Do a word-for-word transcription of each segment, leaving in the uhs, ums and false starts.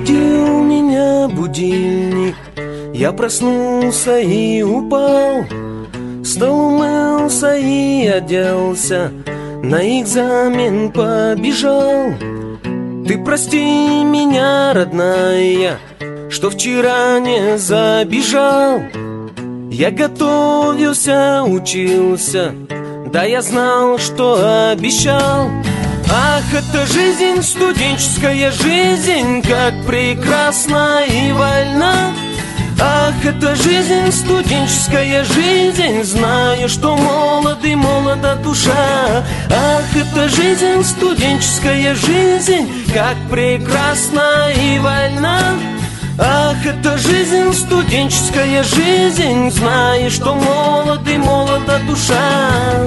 Разбудил меня будильник, я проснулся и упал. Стол умылся и оделся, на экзамен побежал. Ты прости меня, родная, что вчера не забежал. Я готовился, учился, да я знал, что обещал. Ах, это жизнь, студенческая жизнь, как прекрасна и вольна. Ах, это жизнь, студенческая жизнь, знаю, что молод и молода душа. Ах, это жизнь, студенческая жизнь, как прекрасна и вольна. Ах, это жизнь, студенческая жизнь, знаю, что молод и молода душа.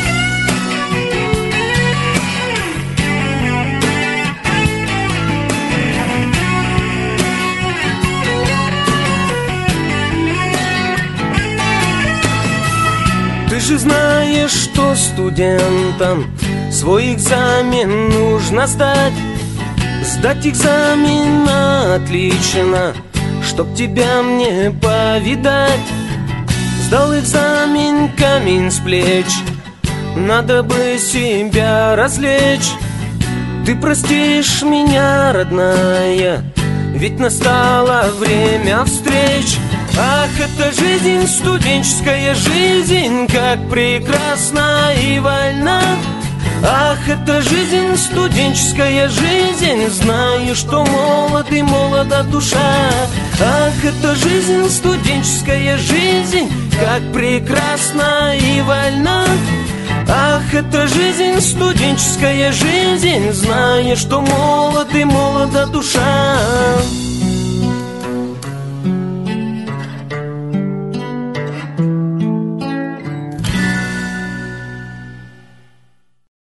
Ты же знаешь, что студентам свой экзамен нужно сдать. Сдать экзамен отлично, чтоб тебя мне повидать. Сдал экзамен, камень с плеч, надо бы себя развлечь. Ты простишь меня, родная, ведь настало время встреч. Ах, это жизнь, студенческая жизнь, как прекрасна и вольна. Ах, это жизнь, студенческая жизнь, знаю, что молод и молода душа. Ах, это жизнь, студенческая жизнь, как прекрасна и вольна. Ах, это жизнь, студенческая жизнь, знаю, что молод и молода душа.